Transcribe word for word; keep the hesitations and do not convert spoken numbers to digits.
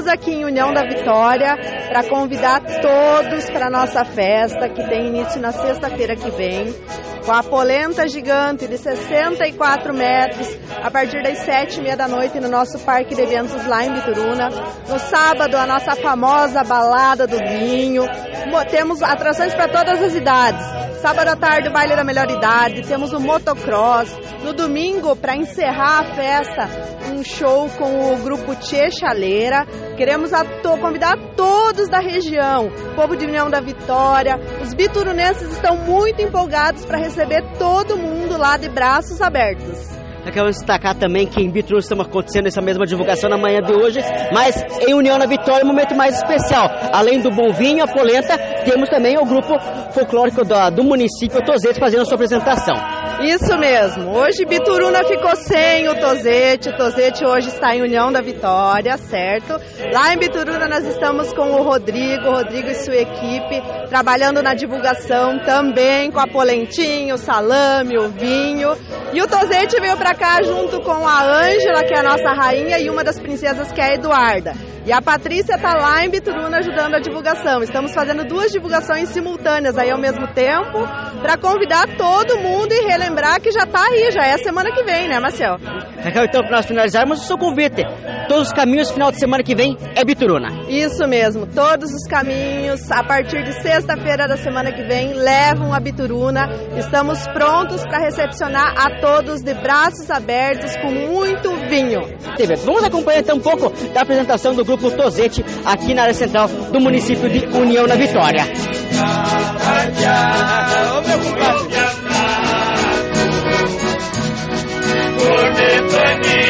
Estamos aqui em União da Vitória para convidar todos para a nossa festa, que tem início na sexta-feira que vem, com a polenta gigante de sessenta e quatro metros, a partir das sete e meia da noite no nosso parque de eventos lá em Bituruna. No sábado, a nossa famosa balada do vinho. Temos atrações para todas as idades. Sábado à tarde, o baile da melhor idade, temos o motocross. No domingo, para encerrar a festa, um show com o grupo Tchê Chaleira. Queremos a to- convidar todos da região, o povo de União da Vitória. Os biturunenses estão muito empolgados para receber todo mundo lá de braços abertos. Queremos destacar também que em Bituruna estamos acontecendo essa mesma divulgação na manhã de hoje, mas em União da Vitória é um momento mais especial. Além do bom vinho, a polenta, temos também o grupo folclórico do, do município, o Tozete, fazendo a sua apresentação. Isso mesmo. Hoje Bituruna ficou sem o Tozete. O Tozete hoje está em União da Vitória, certo? Lá em Bituruna nós estamos com o Rodrigo, o Rodrigo e sua equipe, trabalhando na divulgação também com a polentinha, o salame, o vinho. E o Tozete veio para cá junto com a Ângela, que é a nossa rainha, e uma das princesas, que é a Eduarda. E a Patrícia está lá em Bituruna ajudando a divulgação. Estamos fazendo duas divulgações simultâneas aí ao mesmo tempo, para convidar todo mundo e relembrar que já está aí, já é semana que vem, né, Marcel? Raquel, então, para nós finalizarmos, o seu convite. Todos os caminhos, final de semana que vem, é Bituruna. Isso mesmo, todos os caminhos, a partir de sexta-feira da semana que vem, levam a Bituruna. Estamos prontos para recepcionar a todos de braços abertos, com muito vinho. Vamos acompanhar então um pouco da apresentação do grupo Tozete aqui na área central do município de União da Vitória. Ô meu compadre!